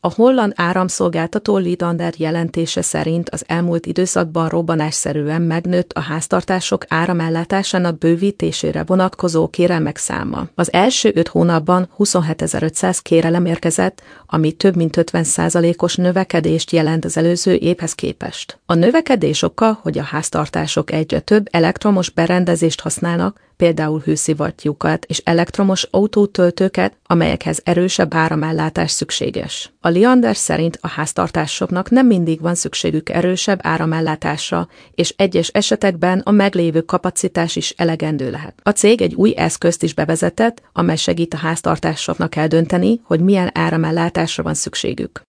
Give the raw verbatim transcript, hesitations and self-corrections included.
A holland áramszolgáltató Lidander jelentése szerint az elmúlt időszakban robbanásszerűen megnőtt a háztartások áramellátásának bővítésére vonatkozó kérelmek száma. Az első öt hónapban huszonhétezer-ötszáz kérelem érkezett, ami több mint ötven százalékos növekedést jelent az előző évhez képest. A növekedés oka, hogy a háztartások egyre több elektromos berendezést használnak, például hőszivattyúkat és elektromos autótöltőket, amelyekhez erősebb áramellátás szükséges. A Lidander szerint a háztartásoknak nem mindig van szükségük erősebb áramellátásra, és egyes esetekben a meglévő kapacitás is elegendő lehet. A cég egy új eszközt is bevezetett, amely segít a háztartásoknak eldönteni, hogy milyen áramellátásra van szükségük.